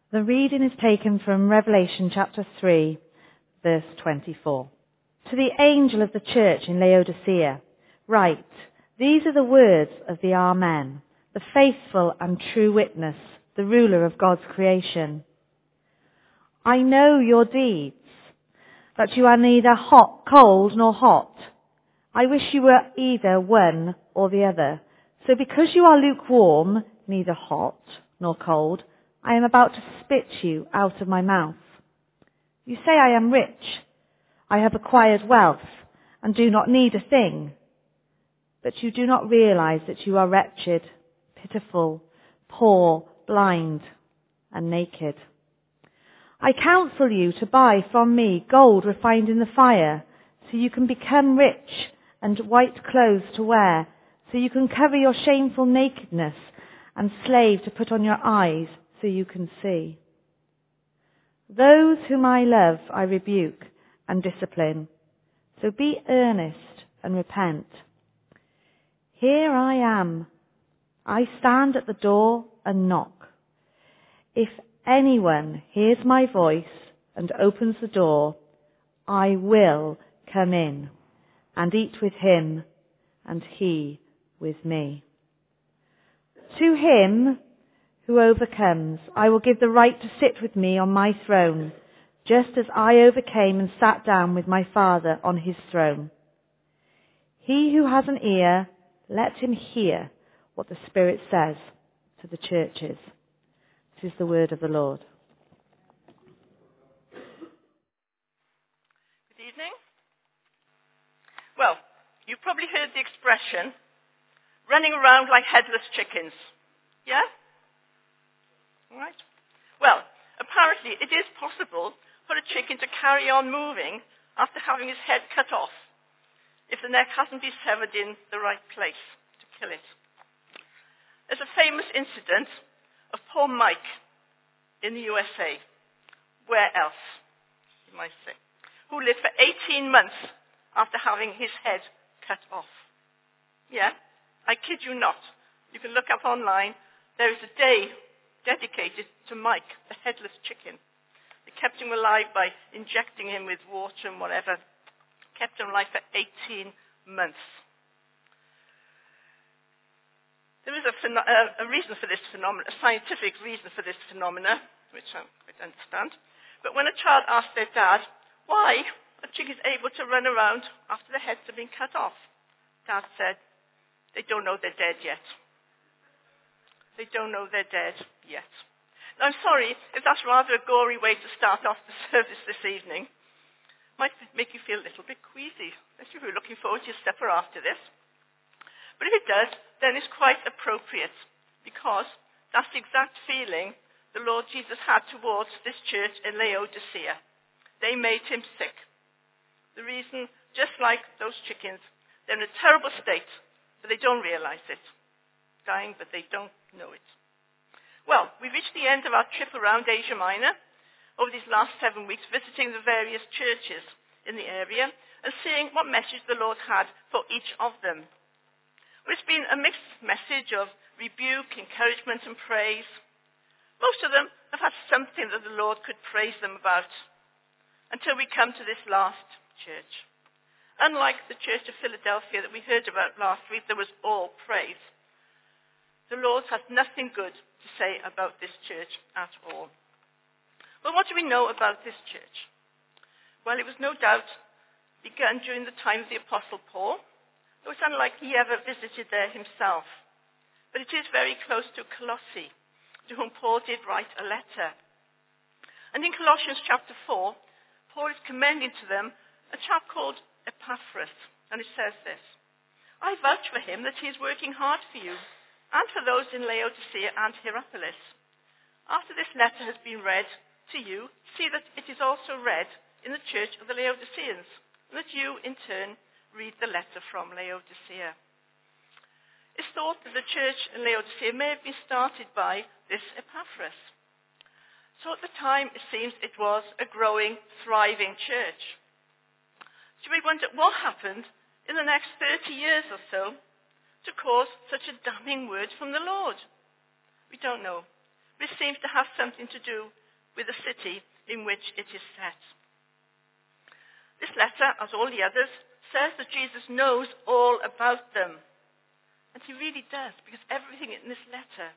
The reading is taken from Revelation chapter 3, verse 24. To the angel of the church in Laodicea, write, these are the words of the Amen, the faithful and true witness, the ruler of God's creation. I know your deeds, that you are neither cold nor hot. I wish you were either one or the other. So because you are lukewarm, neither hot nor cold, I am about to spit you out of my mouth. You say I am rich. I have acquired wealth and do not need a thing. But you do not realize that you are wretched, pitiful, poor, blind, and naked. I counsel you to buy from me gold refined in the fire, so you can become rich, and white clothes to wear, so you can cover your shameful nakedness, and salve to put on your eyes, so you can see. Those whom I love I rebuke and discipline, so be earnest and repent. Here I am. I stand at the door and knock. If anyone hears my voice and opens the door, I will come in and eat with him and he with me. To him who overcomes, I will give the right to sit with me on my throne, just as I overcame and sat down with my Father on his throne. He who has an ear, let him hear what the Spirit says to the churches. This is the word of the Lord. Good evening. Well, you've probably heard the expression, running around like headless chickens. Yeah? All right. Well, apparently it is possible for a chicken to carry on moving after having his head cut off, if the neck hasn't been severed in the right place to kill it. There's a famous incident of poor Mike in the USA. Where else, you might say, who lived for 18 months after having his head cut off. Yeah, I kid you not. You can look up online. There is a day dedicated to Mike, the headless chicken. They kept him alive by injecting him with water and whatever. Kept him alive for 18 months. There is a reason for this phenomenon, a scientific reason for this phenomena, which I don't understand. But when a child asks their dad why a chick is able to run around after their heads have been cut off, Dad said, they don't know they're dead yet. They don't know they're dead yet. Now, I'm sorry if that's rather a gory way to start off the service this evening. Might make you feel a little bit queasy, especially if you're looking forward to your supper after this. But if it does, then it's quite appropriate, because that's the exact feeling the Lord Jesus had towards this church in Laodicea. They made him sick. The reason, just like those chickens, they're in a terrible state, but they don't realize it. Dying, but they don't know it. Well, we reached the end of our trip around Asia Minor over these last 7 weeks, visiting the various churches in the area and seeing what message the Lord had for each of them. Well, it's been a mixed message of rebuke, encouragement, and praise. Most of them have had something that the Lord could praise them about, until we come to this last church. Unlike the church of Philadelphia that we heard about last week, that was all praise. The Lord has nothing good to say about this church at all. But what do we know about this church? Well, it was no doubt begun during the time of the Apostle Paul. It was unlikely he ever visited there himself. But it is very close to Colossae, to whom Paul did write a letter. And in Colossians chapter 4, Paul is commending to them a chap called Epaphras. And it says this, I vouch for him that he is working hard for you, and for those in Laodicea and Hierapolis. After this letter has been read to you, see that it is also read in the church of the Laodiceans, and that you, in turn, read the letter from Laodicea. It's thought that the church in Laodicea may have been started by this Epaphras. So at the time, it seems it was a growing, thriving church. So we wonder what happened in the next 30 years or so to cause such a damning word from the Lord. We don't know. which seems to have something to do with the city in which it is set. This letter, as all the others, says that Jesus knows all about them. And he really does, because everything in this letter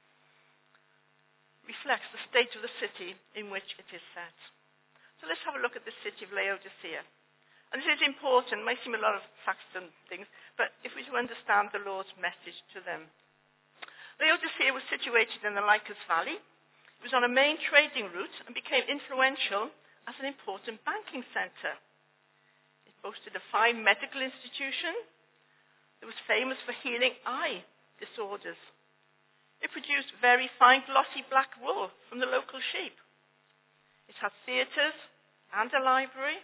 reflects the state of the city in which it is set. So let's have a look at the city of Laodicea. And this is important. It might seem a lot of facts and things, but if we do understand the Lord's message to them. Laodicea was situated in the Lycus Valley. It was on a main trading route and became influential as an important banking centre. It boasted a fine medical institution. It was famous for healing eye disorders. It produced very fine glossy black wool from the local sheep. It had theatres and a library.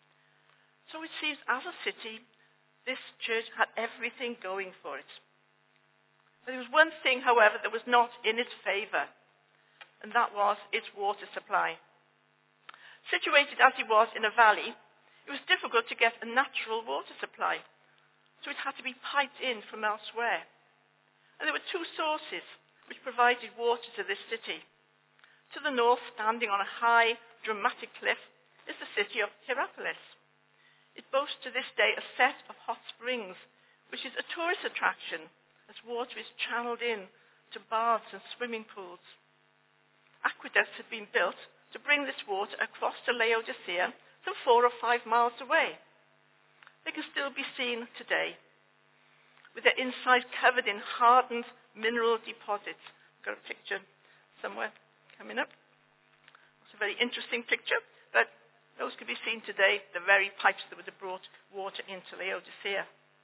So it seems as a city, this church had everything going for it. But there was one thing, however, that was not in its favour, and that was its water supply. Situated as it was in a valley, it was difficult to get a natural water supply, so it had to be piped in from elsewhere. And there were two sources which provided water to this city. To the north, standing on a high, dramatic cliff, is the city of Hierapolis. It boasts to this day a set of hot springs, which is a tourist attraction, as water is channeled in to baths and swimming pools. Aqueducts had been built to bring this water across to Laodicea, some 4 or 5 miles away. They can still be seen today, with their inside covered in hardened mineral deposits. Got a picture somewhere coming up. It's a very interesting picture, but those can be seen today, the very pipes that would have brought water into Laodicea.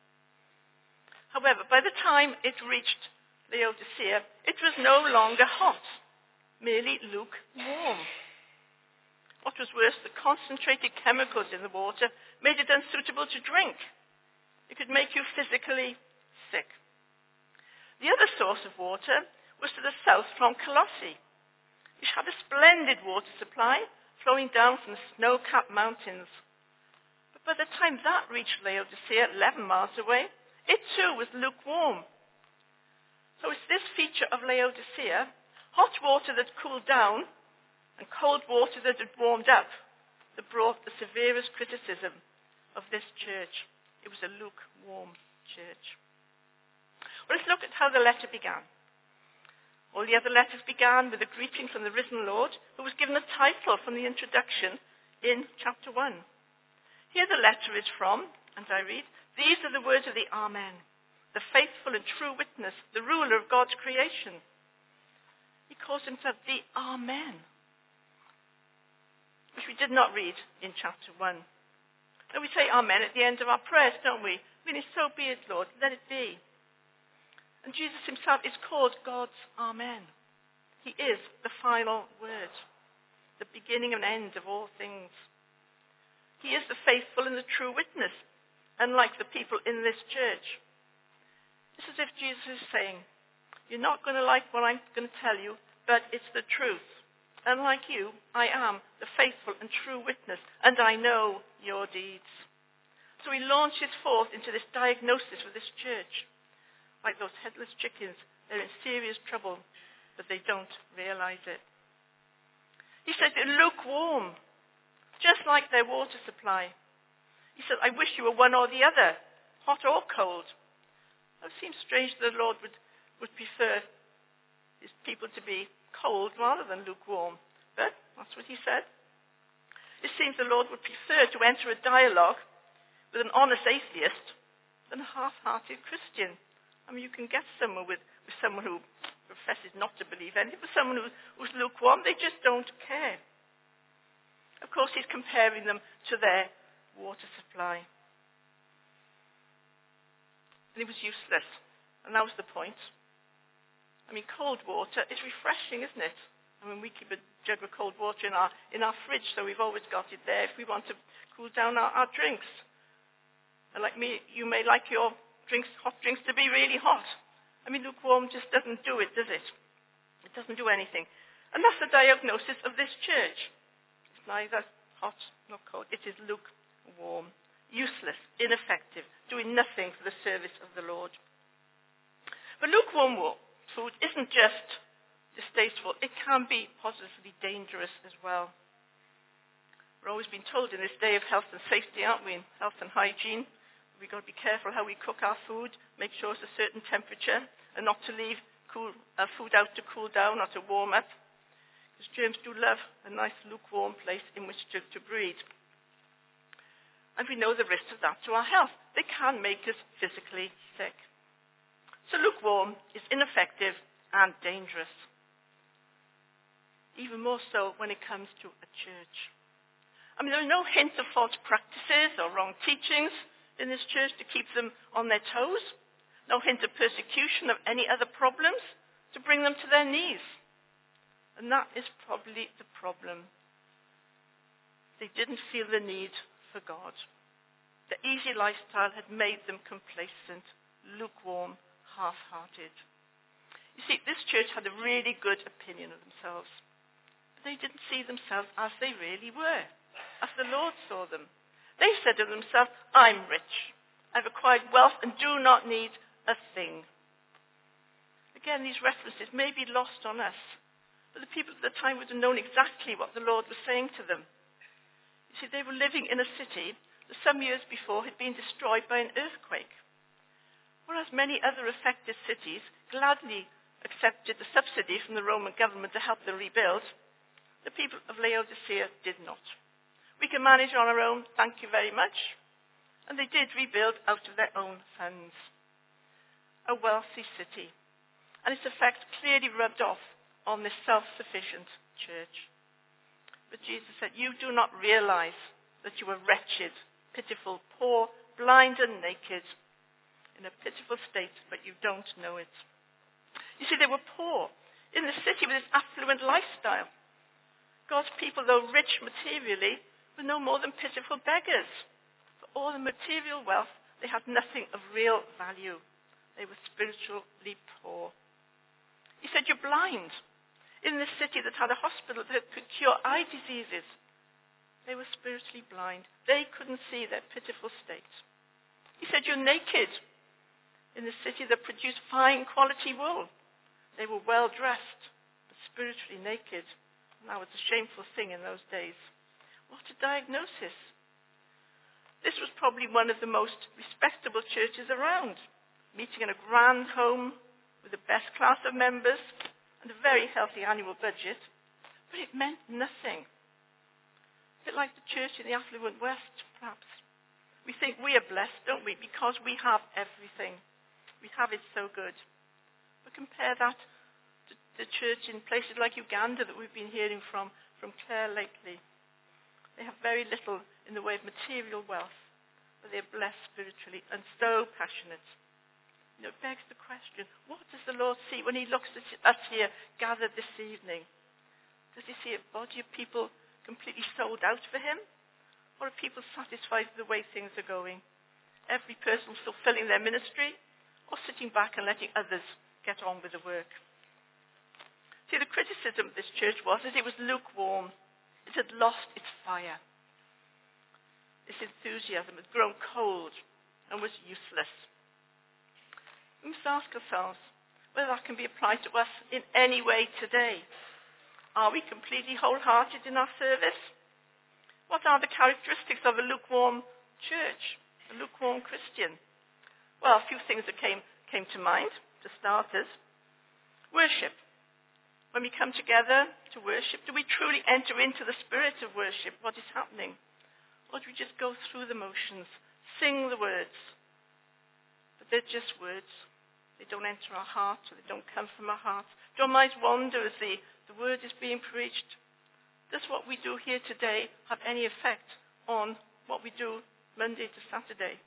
However, by the time it reached Laodicea, it was no longer hot, merely lukewarm. What was worse, the concentrated chemicals in the water made it unsuitable to drink. It could make you physically sick. The other source of water was to the south from Colossae, which had a splendid water supply flowing down from the snow-capped mountains. But by the time that reached Laodicea, 11 miles away, it too was lukewarm. So it's this feature of Laodicea, hot water that cooled down and cold water that had warmed up, that brought the severest criticism of this church. It was a lukewarm church. Well, let's look at how the letter began. All the other letters began with a greeting from the risen Lord, who was given a title from the introduction in chapter 1. Here the letter is from, and I read, "These are the words of the Amen, the faithful and true witness, the ruler of God's creation." He calls himself the Amen, which we did not read in chapter 1. And we say Amen at the end of our prayers, don't we? Meaning, so be it, Lord, let it be. And Jesus himself is called God's Amen. He is the final word, the beginning and end of all things. He is the faithful and the true witness, unlike the people in this church. It's as if Jesus is saying, you're not going to like what I'm going to tell you, but it's the truth. Unlike you, I am the faithful and true witness, and I know your deeds. So he launches forth into this diagnosis with this church. Like those headless chickens, they're in serious trouble, but they don't realize it. He says they're lukewarm, just like their water supply. He said, I wish you were one or the other, hot or cold. It seems strange that the Lord would prefer his people to be cold rather than lukewarm, but that's what he said. It seems the Lord would prefer to enter a dialogue with an honest atheist than a half-hearted Christian. I mean, you can get somewhere with someone who professes not to believe anything, but someone who's lukewarm, they just don't care. Of course, he's comparing them to their water supply. And it was useless. And that was the point. I mean, cold water is refreshing, isn't it? I mean, we keep a jug of cold water in our fridge, so we've always got it there if we want to cool down our drinks. And like me, you may like your hot drinks to be really hot. I mean, lukewarm just doesn't do it, does it? It doesn't do anything. And that's the diagnosis of this church. It's neither hot nor cold. It is lukewarm, useless, ineffective, doing nothing for the service of the Lord. But lukewarm food isn't just distasteful, it can be positively dangerous as well. We're always been told in this day of health and safety, aren't we, in health and hygiene, we've got to be careful how we cook our food, make sure it's a certain temperature, and not to leave food out to cool down or to warm up, because germs do love a nice lukewarm place in which to breed. And we know the risks of that to our health. They can make us physically sick. So lukewarm is ineffective and dangerous. Even more so when it comes to a church. I mean, there are no hints of false practices or wrong teachings in this church to keep them on their toes. No hint of persecution of any other problems to bring them to their knees. And that is probably the problem. They didn't feel the need for God. The easy lifestyle had made them complacent, lukewarm, half-hearted. You see, this church had a really good opinion of themselves. But they didn't see themselves as they really were, as the Lord saw them. They said of themselves, I'm rich. I've acquired wealth and do not need a thing. Again, these references may be lost on us, but the people at the time would have known exactly what the Lord was saying to them. You see, they were living in a city that some years before had been destroyed by an earthquake. Whereas many other affected cities gladly accepted the subsidy from the Roman government to help them rebuild, the people of Laodicea did not. We can manage on our own, thank you very much. And they did rebuild out of their own funds. A wealthy city. And its effects clearly rubbed off on this self-sufficient church. But Jesus said, you do not realize that you are wretched, pitiful, poor, blind and naked, in a pitiful state, but you don't know it. You see, they were poor in the city with its affluent lifestyle. God's people, though rich materially, were no more than pitiful beggars. For all the material wealth, they had nothing of real value. They were spiritually poor. He said, you're blind. In this city that had a hospital that could cure eye diseases, they were spiritually blind. They couldn't see their pitiful state. He said, you're naked. In the city that produced fine quality wool, they were well dressed, but spiritually naked. And that was a shameful thing in those days. What a diagnosis. This was probably one of the most respectable churches around, meeting in a grand home with the best class of members and a very healthy annual budget, but it meant nothing. A bit like the church in the affluent West, perhaps. We think we are blessed, don't we, because we have everything. We have it so good. But compare that to the church in places like Uganda that we've been hearing from Claire lately. They have very little in the way of material wealth, but they're blessed spiritually and so passionate. You know, it begs the question, what does the Lord see when he looks at us here gathered this evening? Does he see a body of people completely sold out for him? Or are people satisfied with the way things are going? Every person fulfilling their ministry, or sitting back and letting others get on with the work? See, the criticism of this church was that it was lukewarm. It had lost its fire. Its enthusiasm had grown cold and was useless. We must ask ourselves whether that can be applied to us in any way today. Are we completely wholehearted in our service? What are the characteristics of a lukewarm church, a lukewarm Christian? Well, a few things that came to mind, to starters. Worship. When we come together to worship, do we truly enter into the spirit of worship, what is happening? Or do we just go through the motions, sing the words? But they're just words. They don't enter our hearts, or they don't come from our hearts. Do our minds wander as the word is being preached? Does what we do here today have any effect on what we do Monday to Saturday?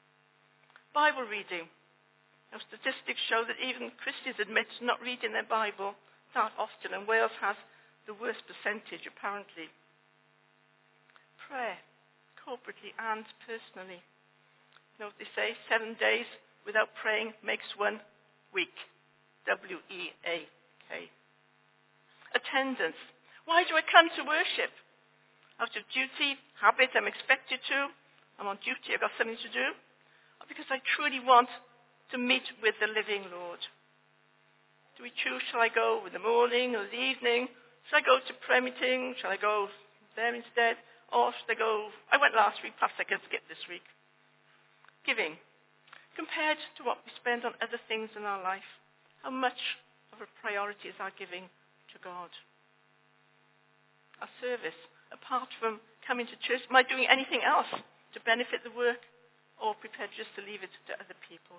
Bible reading. Now, statistics show that even Christians admit to not reading their Bible that often, and Wales has the worst percentage, apparently. Prayer, corporately and personally. You know what they say? 7 days without praying makes 1 week. W-E-A-K. Attendance. Why do I come to worship? Out of duty, habit, I'm expected to. I'm on duty, I've got something to do. Or because I truly want to meet with the living Lord. Do we choose, shall I go in the morning or the evening? Shall I go to prayer meeting? Shall I go there instead? Or should I go, I went last week, perhaps I can skip this week. Giving. Compared to what we spend on other things in our life, how much of a priority is our giving to God? Our service, apart from coming to church, am I doing anything else to benefit the work, or prepared just to leave it to other people?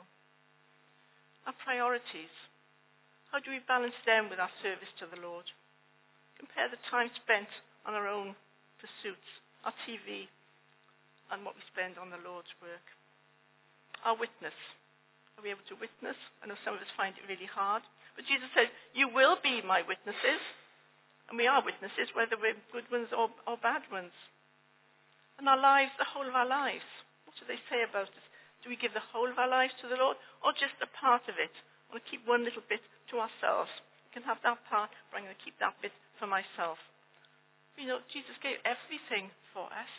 Our priorities. How do we balance them with our service to the Lord? Compare the time spent on our own pursuits, our TV, and what we spend on the Lord's work. Our witness. Are we able to witness? I know some of us find it really hard. But Jesus said, you will be my witnesses. And we are witnesses, whether we're good ones or bad ones. And our lives, the whole of our lives. What do they say about us? Do we give the whole of our lives to the Lord, or just a part of it? I want to keep one little bit to ourselves. We can have that part, but I'm going to keep that bit for myself. You know, Jesus gave everything for us.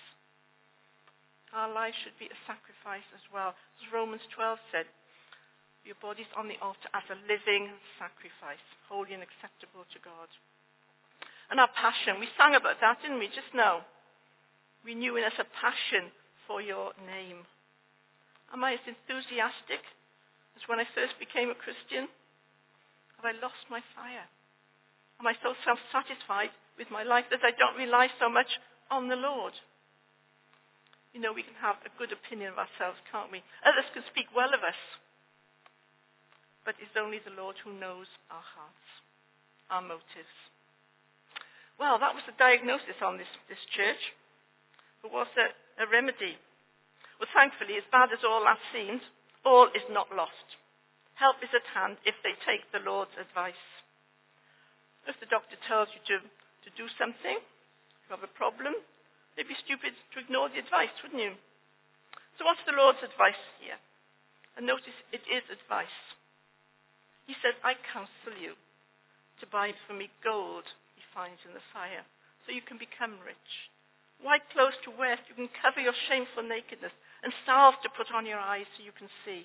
Our lives should be a sacrifice as well. As Romans 12 said, your body's on the altar as a living sacrifice, holy and acceptable to God. And our passion, we sang about that, didn't we, just now? Renew in us a passion for your name. Am I as enthusiastic as when I first became a Christian? Have I lost my fire? Am I so self-satisfied with my life that I don't rely so much on the Lord? You know, we can have a good opinion of ourselves, can't we? Others can speak well of us. But it's only the Lord who knows our hearts, our motives. Well, that was the diagnosis on this church. But was there a remedy? Well, thankfully, as bad as all that seemed, all is not lost. Help is at hand if they take the Lord's advice. If the doctor tells you to do something, you have a problem, it'd be stupid to ignore the advice, wouldn't you? So what's the Lord's advice here? And notice it is advice. He says, I counsel you to buy from me gold refined in the fire, so you can become rich. White clothes to wear so you can cover your shameful nakedness, and salve to put on your eyes so you can see.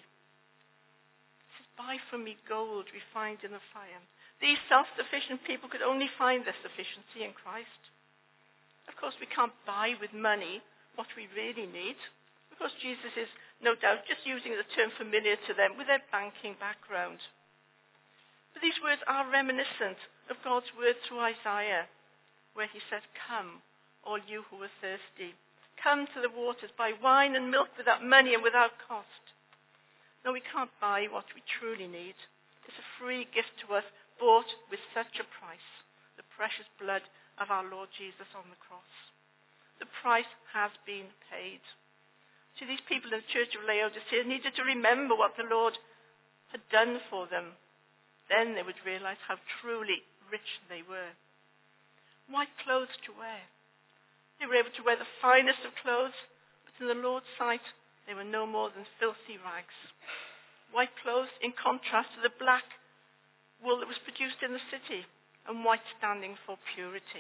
He says, buy from me gold refined in the fire. These self-sufficient people could only find their sufficiency in Christ. Of course, we can't buy with money what we really need, because Jesus is, no doubt, just using the term familiar to them with their banking background. But these words are reminiscent of God's word through Isaiah, where he said, come, all you who are thirsty. Come to the waters, buy wine and milk without money and without cost. No, we can't buy what we truly need. It's a free gift to us, bought with such a price, the precious blood of our Lord Jesus on the cross. The price has been paid. See, these people in the church of Laodicea needed to remember what the Lord had done for them. Then they would realize how truly rich they were. White clothes to wear. They were able to wear the finest of clothes, but in the Lord's sight, they were no more than filthy rags. White clothes in contrast to the black wool that was produced in the city, and white standing for purity.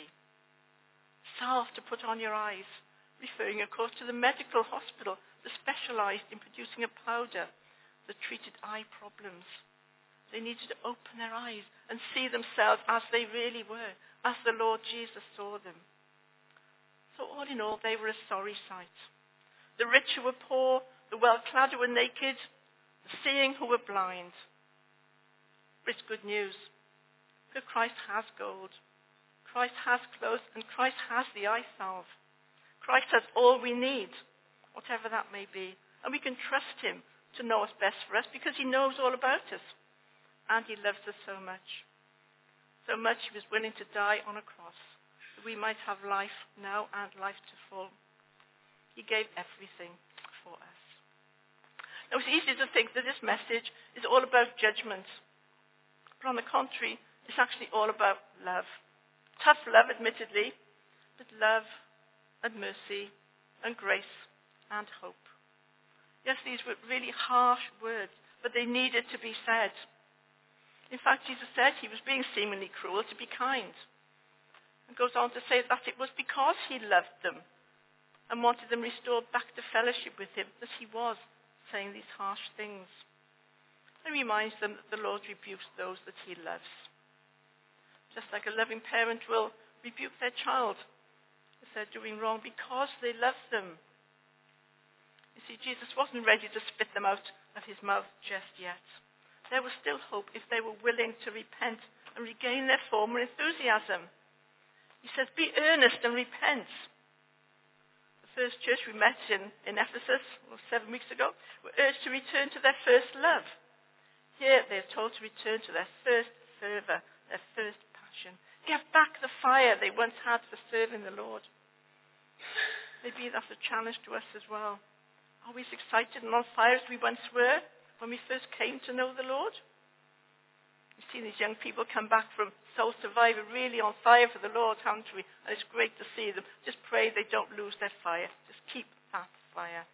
Salve to put on your eyes, referring, of course, to the medical hospital that specialized in producing a powder that treated eye problems. They needed to open their eyes and see themselves as they really were, as the Lord Jesus saw them. So all in all, they were a sorry sight. The rich who were poor, the well-clad who were naked, the seeing who were blind. But it's good news. For Christ has gold. Christ has clothes, and Christ has the eye salve. Christ has all we need, whatever that may be. And we can trust him to know what's best for us because he knows all about us. And he loves us so much. So much he was willing to die on a cross, that we might have life now and life to full. He gave everything for us. Now it's easy to think that this message is all about judgment. But on the contrary, it's actually all about love. Tough love, admittedly, but love and mercy and grace and hope. Yes, these were really harsh words, but they needed to be said. In fact, Jesus said he was being seemingly cruel to be kind. And goes on to say that it was because he loved them and wanted them restored back to fellowship with him that he was saying these harsh things. and reminds them that the Lord rebukes those that he loves. Just like a loving parent will rebuke their child if they're doing wrong because they love them. You see, Jesus wasn't ready to spit them out of his mouth just yet. There was still hope if they were willing to repent and regain their former enthusiasm. He says, be earnest and repent. The first church we met in Ephesus 7 weeks ago were urged to return to their first love. Here they're told to return to their first fervour, their first passion. Get back the fire they once had for serving the Lord. Maybe that's a challenge to us as well. Are we as excited and on fire as we once were when we first came to know the Lord? We've seen these young people come back from Soul Survivor really on fire for the Lord, haven't we? And it's great to see them. Just pray they don't lose their fire. Just keep that fire.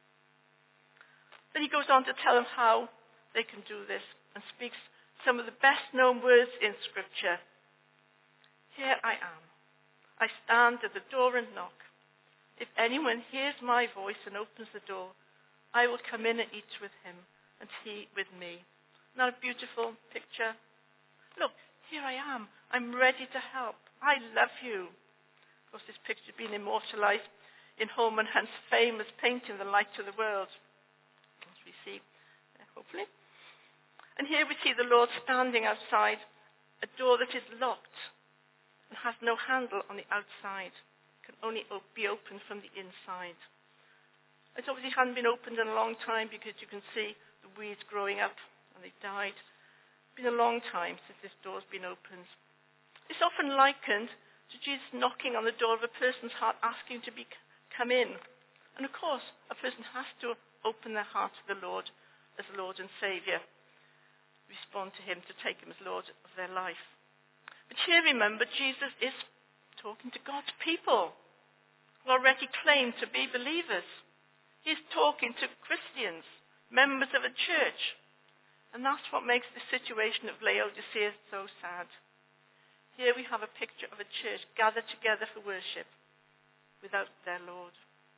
Then he goes on to tell them how they can do this and speaks some of the best known words in Scripture. Here I am. I stand at the door and knock. If anyone hears my voice and opens the door, I will come in and eat with him, and he with me. Not a beautiful picture? Look, here I am. I'm ready to help. I love you. Of course, this picture has been immortalized in Holman Hunt's famous painting, The Light to the World, as we see there, hopefully. And here we see the Lord standing outside a door that is locked and has no handle on the outside. Can only be opened from the inside. It obviously hadn't been opened in a long time because you can see the weeds growing up and they died. It's been a long time since this door's been opened. It's often likened to Jesus knocking on the door of a person's heart asking to come in. And of course, a person has to open their heart to the Lord as Lord and Saviour. Respond to him to take him as Lord of their life. But here remember, Jesus is talking to God's people who already claim to be believers. He's talking to Christians, members of a church. And that's what makes the situation of Laodicea so sad. Here we have a picture of a church gathered together for worship without their Lord.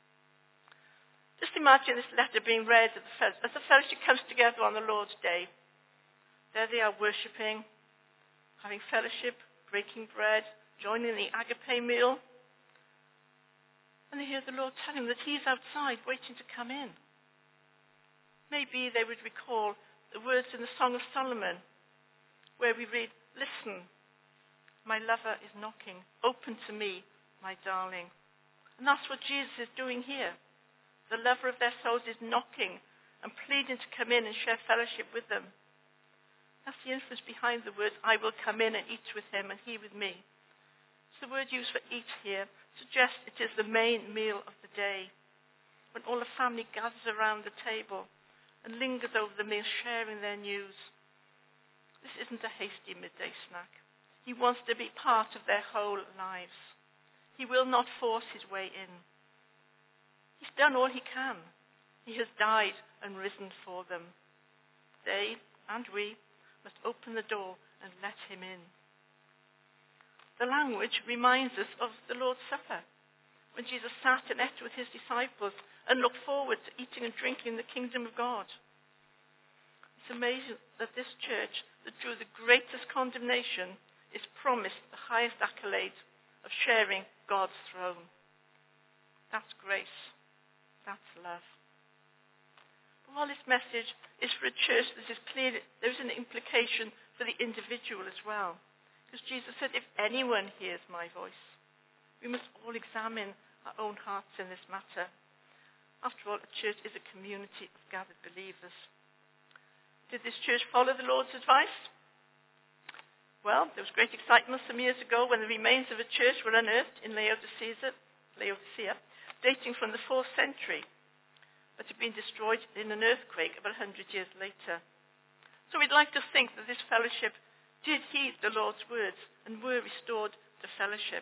Just imagine this letter being read as the fellowship comes together on the Lord's Day. There they are worshipping, having fellowship, breaking bread, joining the agape meal. And they hear the Lord telling them that he's outside waiting to come in. Maybe they would recall the words in the Song of Solomon where we read, listen, my lover is knocking. Open to me, my darling. And that's what Jesus is doing here. The lover of their souls is knocking and pleading to come in and share fellowship with them. That's the influence behind the words, I will come in and eat with him and he with me. The word used for eat here suggests it is the main meal of the day, when all the family gathers around the table and lingers over the meal, sharing their news. This isn't a hasty midday snack. He wants to be part of their whole lives. He will not force his way in. He's done all he can. He has died and risen for them. They and we must open the door and let him in. The language reminds us of the Lord's Supper, when Jesus sat and ate with his disciples and looked forward to eating and drinking the kingdom of God. It's amazing that this church, that drew the greatest condemnation, is promised the highest accolade of sharing God's throne. That's grace. That's love. But while this message is for a church, there is an implication for the individual as well. Because Jesus said, if anyone hears my voice, we must all examine our own hearts in this matter. After all, a church is a community of gathered believers. Did this church follow the Lord's advice? Well, there was great excitement some years ago when the remains of a church were unearthed in Laodicea, dating from the 4th century, but had been destroyed in an earthquake about 100 years later. So we'd like to think that this fellowship did heed the Lord's words and were restored to fellowship.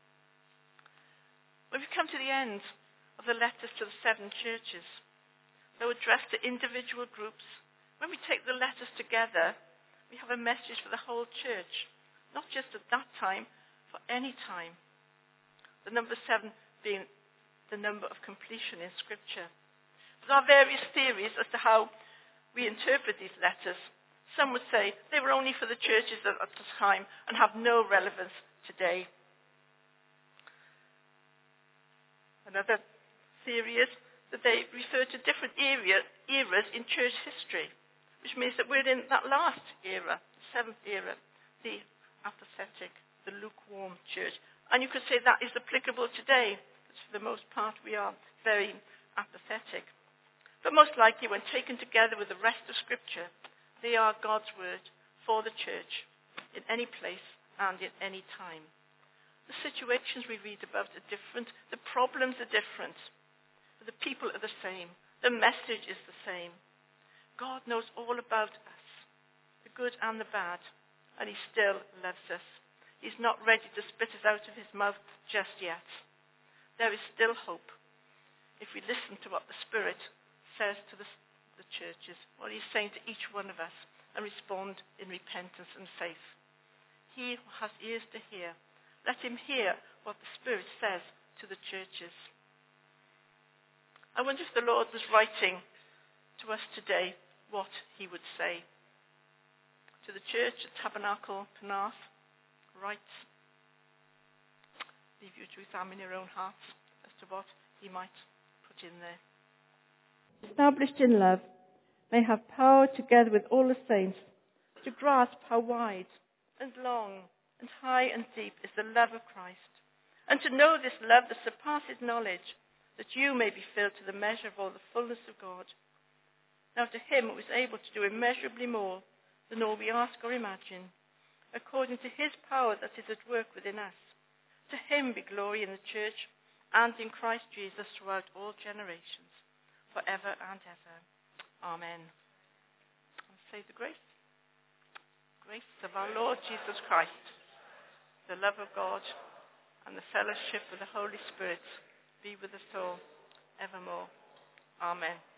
When we come to the end of the letters to the 7 churches, though addressed to individual groups, when we take the letters together, we have a message for the whole church, not just at that time, for any time. The number 7 being the number of completion in Scripture. There are various theories as to how we interpret these letters. Some would say they were only for the churches at the time and have no relevance today. Another theory is that they refer to different eras in church history, which means that we're in that last era, the seventh era, the apathetic, the lukewarm church. And you could say that is applicable today, because for the most part we are very apathetic. But most likely, when taken together with the rest of Scripture, they are God's word for the church in any place and in any time. The situations we read about are different. The problems are different. But the people are the same. The message is the same. God knows all about us, the good and the bad, and he still loves us. He's not ready to spit us out of his mouth just yet. There is still hope if we listen to what the Spirit says to the churches, what he's saying to each one of us, and respond in repentance and faith. He who has ears to hear, let him hear what the Spirit says to the churches. I wonder if the Lord was writing to us today what he would say. To the church at Tabernacle Penarth, write. Leave you to examine your own hearts as to what he might put in there. Established in love, may have power together with all the saints to grasp how wide and long and high and deep is the love of Christ, and to know this love that surpasses knowledge, that you may be filled to the measure of all the fullness of God. Now to him who is able to do immeasurably more than all we ask or imagine, according to his power that is at work within us. To him be glory in the church and in Christ Jesus throughout all generations, forever and ever. Amen. And say the grace. Grace of our Lord Jesus Christ, the love of God, and the fellowship of the Holy Spirit be with us all evermore. Amen.